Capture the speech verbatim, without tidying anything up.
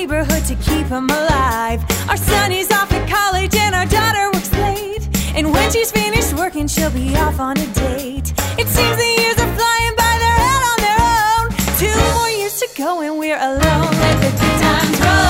neighborhood to keep him alive. Our son is off at college and our daughter works late, and when she's finished working she'll be off on a date. It seems the years are flying by, they're out on their own. Two more years to go and we're alone. Let the good times roll.